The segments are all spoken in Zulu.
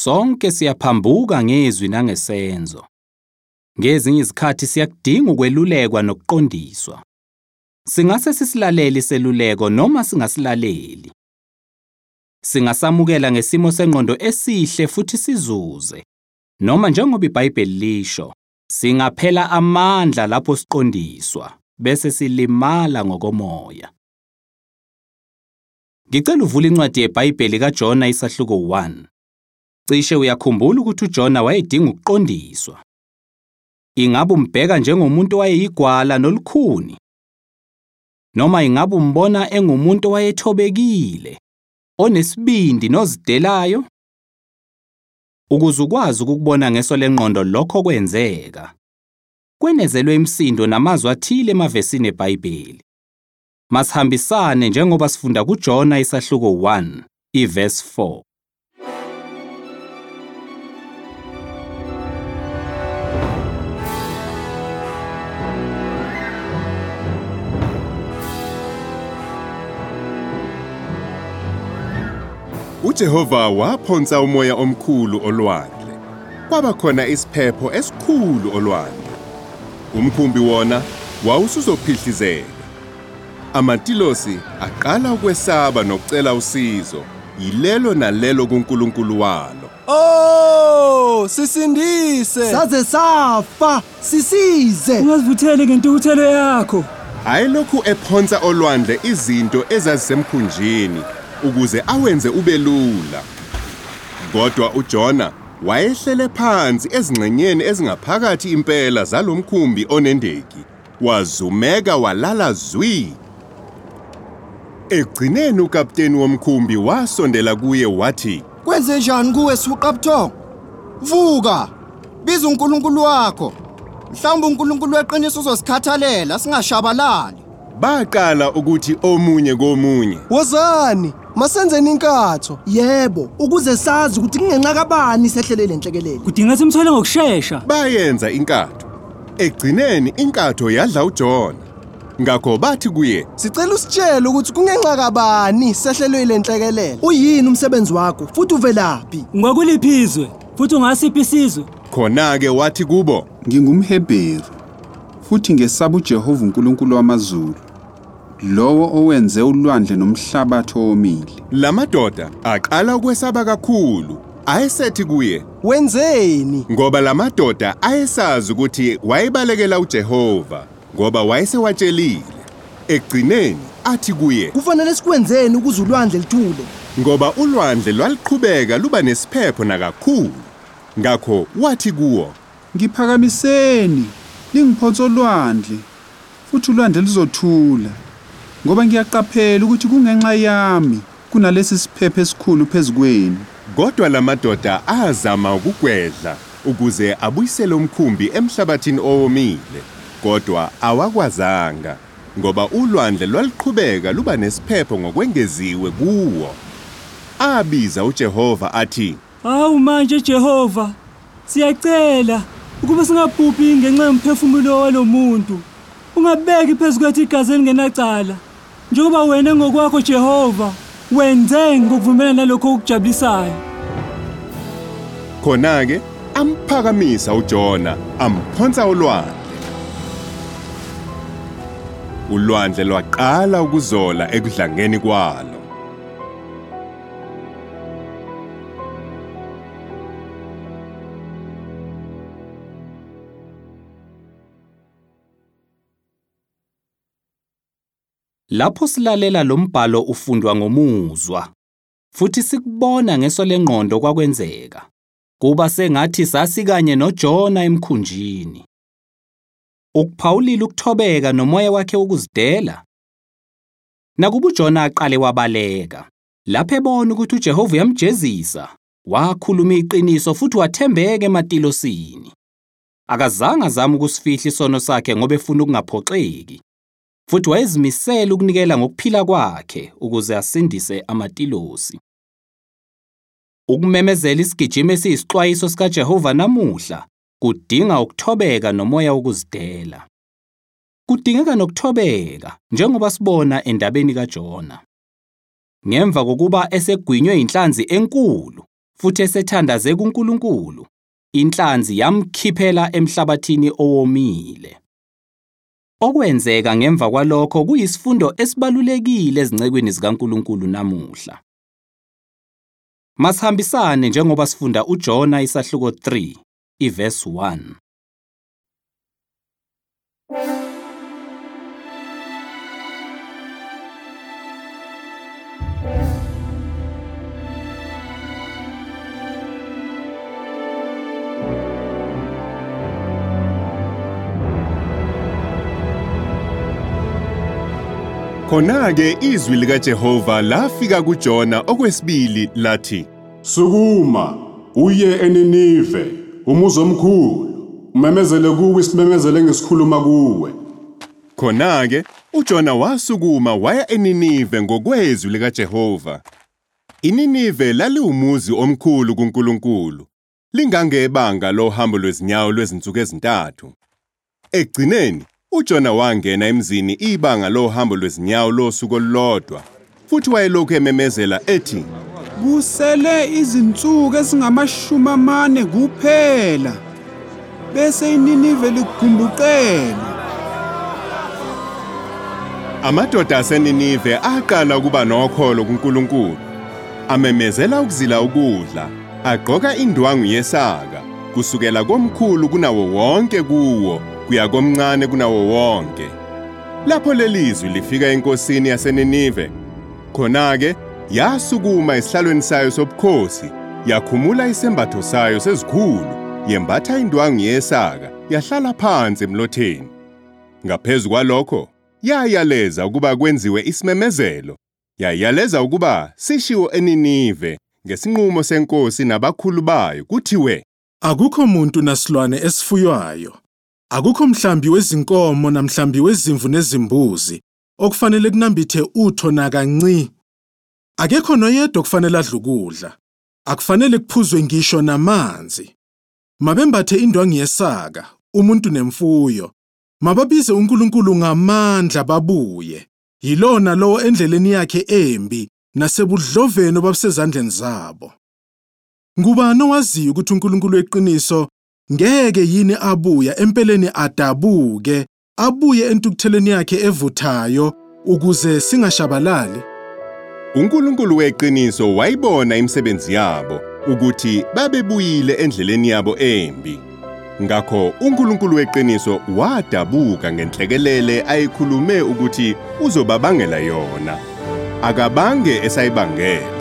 sonke siyaphambuka ngezwi nangesenzo. Ngezinye izikhathi siyakudinga ukwelulekwa nokuqondiswa. Singase sisilaleli seluleko noma singasilaleli. Singasamukela ngesimo sengqondo esihle futhi sizuze. Noma njengoba iBhayibheli lisho, singaphela amandla lapho siqondiswa, bese silimala ngokomoya. Ngicela uvule incwadi yeBhayibheli kaJona isahluko 1. Cishe uyakhumbula ukuthi uJona wayedinga ukuqondiswa. Ingabe umbheka njengomuntu owayeyigwala nolukhuni? Noma ingabe umbona engumuntu owayethobekile, onesibindi nozidelayo? Ukuze ukwazi ukubona ngeso lengqondo lokho kwenzeka, kwenezelwe imisindo namazwi athile emavesini eBhayibheli. Masihambisane njengoba sifunda kuJona isahluko 1, iverse 4. uJehova waphonsa umoya omkhulu olwandle. Kwaba khona isiphepho esikhulu olwandle. Umkhumbi wona wawusuzophihlizeka. Amatilosi aqala ukwesaba nokucela usizo, yilelo nalelo kuNkulunkulu walo. Oh, sisindise! Saze safa, sisize! Ungazivuthele ngentukuthelo yakho. Ayilokhu ephonsa olwandle izinto ezazisemkhunjini ukuze awenze ube lula. Kodwa uJona wayehlele phansi ezingxenyeni ezingaphakathi impela zalomkhumbi onendeki. Wazumeka walala zwi. Ekugcineni ukapteni womkhumbi wasondela kuye wathi, Kwenze njani kuwe suqapto? Vuka! Biza uNkulunkulu wakho. Mhlawumbe uNkulunkulu weqiniso uzosikhathalela singashabalali. baqala ukuthi omunye komunye, Wozani, masenzeni inkatho. Yebo, ukuze sazi ukuthi kungenxa kabani sehlelele inhlekelele. Kudinga simthole ngokusheshsha. bayenza inkatho. Ekugcineni inkatho yadla uJona. Ngakho bathi kuye, Sicela usitshele ukuthi kungenxa kabani sehlelwe le nhlekelele. Uyini umsebenzi wakho futhi uvelaphi? Ngwakuliphi izwe futhi ungasiphi isizwe? khona-ke wathi kubo, NgingumHebheru, futhi ngesaba uJehova uNkulunkulu wamazulu, lowo owenze ulwandle nomhlabathi owomile. la madoda aqala ukwesaba kakhulu. Ayesethi kuye, Wenzeni? ngoba la madoda ayesazi ukuthi wayebalekela uJehova, ngoba wayesewatshelile. Ekugcineni athi kuye, Kufanele sikwenzeni ukuze ulwandle lithule? ngoba ulwandle lwaliqhubeka luba nesiphepho nakakhulu. Ngakho wathi kuwo, Ngiphakamiseni, lingiphonsa olwandle, futhi ulwandle luzothula, ngoba ngiyaqaphela ukuthi kungenxa yami kunalesi siphepho esikhulu phezukwenu. kodwa la madoda azama ukugwedla ukuze abuyisele umkhumbi emhlabathini owomile, kodwa awakwazanga, ngoba ulwandle lwaliqhubeka luba nesiphepho ngokwengeziwe kuwo. Abiza uJehova athi, Hawu manje Jehova, siyacela ukuba singabhubhi ngenxa yomphefumulo walomuntu. Ungabeki phezukwethu igazi elingenacala. Njengoba wena ngokwakho Jehova wenze ngokuvumelana nalokho okujabulisayo. khona-ke amphakamisa uJona amphonsa ulwandle. Ulwandle lwaqala ukuzola ekudlangeni kwalo. Lapho silalela lo mbhalo ufundwa ngomuzwa, futhi sikubona ngeso lengqondo kwakwenzeka, kuba sengathi sasikanye noJona emkhunjini. Ukuphawulile ukuthobeka nomoya wakhe ukuzidela. Nakuba uJona aqale wabaleka, lapho ebona ukuthi uJehova uyamjezisa, wakhuluma iqiniso futhi wathembeka ematilosini. Akazange azame ukusifihla isono sakhe ngoba efuna ukungaphoxeki. Futhi wayezimisela ukunikela ngokuphila kwakhe ukuze asindise amatilosi. Ukumemezela isigijimo esiyisixwayiso sikaJehova namuhla kudinga ukuthobeka nomoya wokuzidela. Kudingeka nokuthobeka njengoba sibona endabeni kaJona. Ngemva kokuba esegwinywe inhlanzi enkulu, futhi esethandaze kuNkulunkulu, inhlanzi yamkhiphela emhlabathini owomile. Okwenzeka ngemva kwalokho kuyisifundo esibalulekile ezincekweni zikaNkulunkulu namuhla. Masihambisane njengoba sifunda uJona isahluko 3, iverse 1. Khona-ke izwi likaJehova lafika kuJona okwesibili lathi, Sukuma, uye eNinive, umuzi omkhulu, umemezele kuwe isimemezelo engisikhuluma kuwe. Khona-ke uJona wasukuma waya eNinive ngokwezwi likaJehova. INinive laliwumuzi omkhulu kuNkulunkulu, lingangebanga lohambo lwezinyawo lwezinsuku ezintathu. Ekugcineni uJona wangena emzini ibanga lohambo lwezinyawo losuku olulodwa, futhi wayelokhu ememezela ethi, Kusele izinsuku ezingama40 kuphela, bese iNinive ligumbuqele. Amadoda aseNinive aqala ukuba nokholo kuNkulunkulu. Amemezela ukuzila ukudla, agqoka indwangu yesaka, kusukela komkhulu kunawo wonke kuwo, kuya komncane kunawo wonke. Lapho lelizwi lifika enkosini yaseNinive, khona-ke yasukuma esihlalweni sayo sobukhosi, yakhumula isembatho sayo sezikhulu, yembatha indwangu yesaka, yahlala phansi emlotheni. Ngaphezu kwalokho, yayaleza ukuba kwenziwe isimemezelo, yayaleza ukuba sishiwo eNinive ngesinqumo senkosi nabakhulu bayo, kuthiwe, akukho muntu nasilwane esifuywayo, akukho mhlambi wezinkomo namhlambi wezimvu nezimbuzi okufanele kunambithe utho nakanci. Akekho noyedwa okufanele adle ukudla, akufanele kuphuzwe ngisho namanzi. Mabembathe indwangu yesaka, umuntu nemfuyo, mababize uNkulunkulu ngamandla babuye, yilona lowo endleleni yakhe embi nasebudloveni obabusezandleni zabo. Ngubani owaziyo ukuthi uNkulunkulu weqiniso ngeke yini abuya empeleni adabuke, abuye entutheleni yakhe evuthayo ukuze singashabalali? uNkulunkulu weqiniso wayibona imisebenzi yabo ukuthi babebuyile endleleni yabo embi. Ngakho uNkulunkulu weqiniso wadabuka ngenhlekelele ayikhulume ukuthi uzobabangela yona. Akabange esayibangela.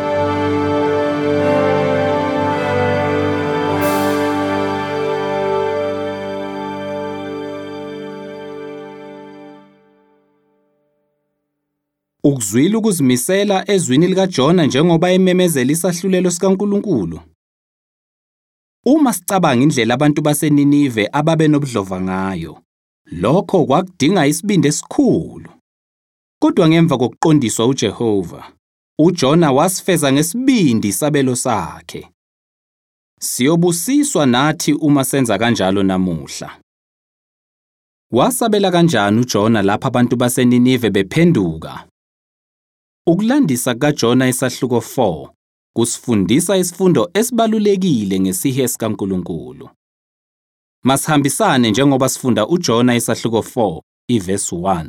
Ukuzwile ukuzimisela ezwini likaJona njengoba ememezela isahlulelo sikaNkulunkulu. Uma sicabanga indlela abantu baseNinive ababenobudlova ngayo, lokho kwakudinga isibindi esikhulu. Kodwa ngemva kokuqondiswa uJehova, uJona wasifeza ngesibindi isabelo sakhe. Siyobusiswa nathi uma senza kanjalo namuhla. Wasabela kanjani uJona lapha abantu baseNinive bephenduka? Ukulandisa kaJona isahluko 4 kusifundisa isifundo esibalulekile ngesihe sikaNkulunkulu. Masihambisane njengoba sifunda uJona isahluko 4 iverse 1.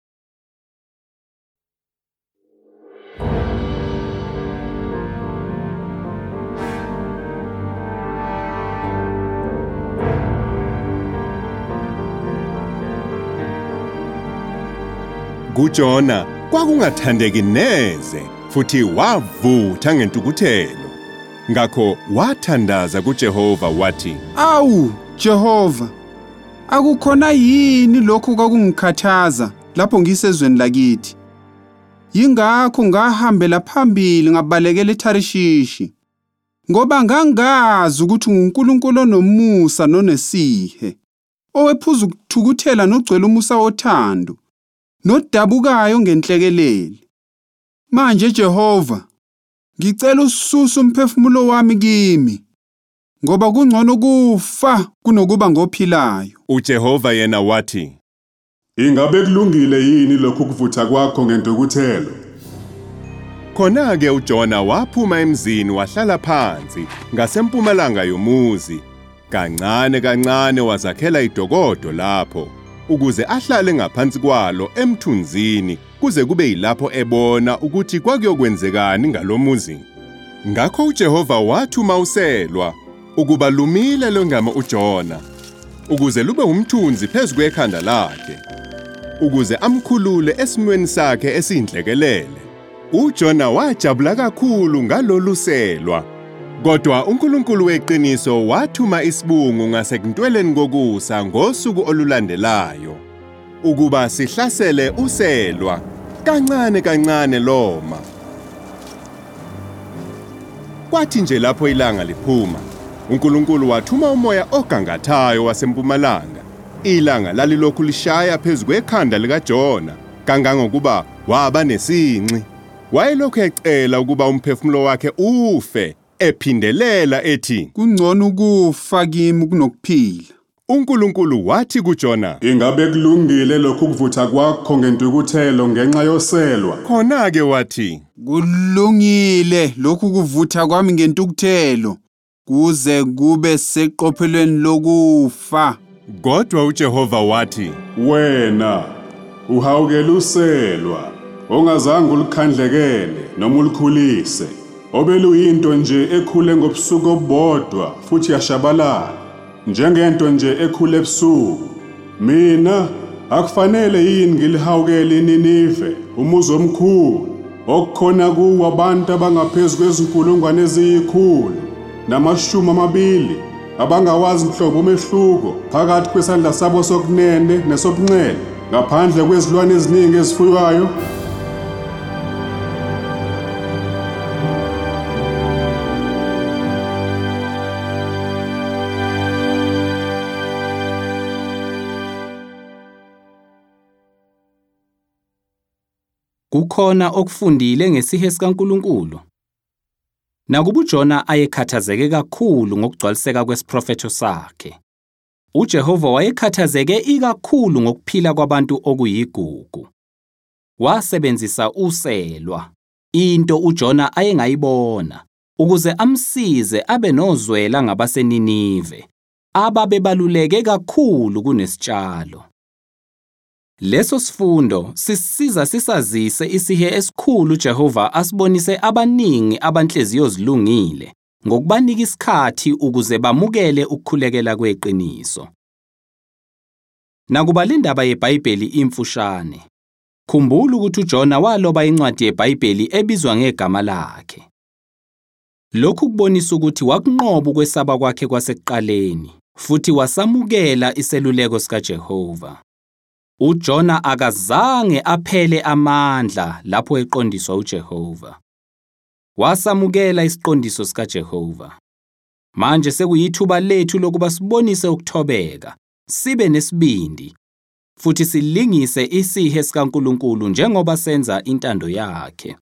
KuJona kwakungathandeki neze, futhi wavutha ngentukuthelo. Ngakho wathandaza kuJehova wathi, Awu, Jehova, akukhona yini lokho kwakungikhathaza lapho ngisezweni lakithi? Yingakho ngahambela phambili ngabalekela eTharishishi, ngoba ngangazi ukuthi uNkulunkulu onomusa nonesihe, owephuza ukuthukuthela nogcwele umusa wothando, nodabukayo ngenhlekelele. Manje Jehova, ngicela ususe umphefumulo wami kimi, ngoba kungcono kufa kunokuba ngophilayo. uJehova yena wathi, Ingabe kulungile yini lokhu kuvutha kwakho ngentukuthelo? Khona-ke uJona waphuma emzini wahlala phansi ngasempumalanga yomuzi. Kancane kancane wazakhela idokodo lapho, ukuze ahlale ngaphansi kwalo emthunzini kuze kube yilapho ebona ukuthi kwakuyokwenzekani ngalomuzi. Ngakho uJehova wathuma uselwa ukuba lumile longama uJona, ukuze lube umthunzi phezu kwekhanda lakhe, ukuze amkhulule esimweni sakhe esindlekelele. uJona wajabula kakhulu ngalolu selwa. Kodwa uNkulunkulu weqiniso wathuma isibungu ngasekuntweleni kokusa ngosuku olulandelayo, ukuba sihlasele uselwa kancane kancane loma. Kwathi nje lapho ilanga liphuma, uNkulunkulu wathuma umoya ogangathayo wasempumalanga. Ilanga lalilokhu lishaya phezu kwekhanda likaJona, kangangokuba waba nesinci. Wayelokhu ecela ukuba umphefumulo wakhe ufe, ephindelela ethi, kungcono ukufa kimi kunokuphila. uNkulunkulu wathi kuJona, Ingabe kulungile lokhu kuvutha kwakho ngentukuthelo ngenxa yoselwa? khona-ke wathi, Kulungile lokhu kuvutha kwami ngentukuthelo kuze kube seqophelweni lokufa. kodwa uJehova wathi, Wena uhawukela uselwa, ongazange ulukhandlekele noma ulukhulise, obeluyinto nje ekhule ngobusuku obodwa futhi yashabalala, njengento nje ekhule ebusuku. Mina akufanele yini ngilihawukele iNinive, umuzi omkhulu, okukhona kuwo abantu abangaphezu kwezinkulungwane eziyi120 abangawazi mhlobo umehluko phakathi kwesandla sabo sokunene nesobunxele, ngaphandle kwezilwane eziningi ezifuywayo. Kukhona okufundile ngesihe sikaNkulunkulu. Nakuba uJona ayekhathazeke kakhulu ngokugcwaliseka kwesiprofetho sakhe, uJehova wayekhathazeke ikakhulu ngokuphila kwabantu okuyigugu. Wasebenzisa uselwa, into uJona ayengayibona, ukuze amsize abe nozwela ngabaseNinive, ababebaluleke kakhulu kunesitshalo. Leso sifundo sisiza sisazise isihe esikhulu uJehova asibonise abaningi abanhliziyo zilungile ngokubanika isikhathi ukuze bamukele ukukhulekela kweqiniso. Nakuba indaba yeBhayibheli imfushane, khumbula ukuthi uJona waloba incwadi yeBhayibheli ebizwa ngegama lakhe. Lokhu kubonisa ukuthi wakunqoba ukwesaba kwakhe kwasekuqaleni futhi wasamukela iseluleko sikaJehova. uJona akazange aphele amandla lapho eqondiswa uJehova. Wasamukela isiqondiso sikaJehova. Manje sekuyithuba lethu lokuba sibonise ukuthobeka, sibe nesibindi, futhi silingise isihe sikaNkulunkulu njengoba senza intando yakhe.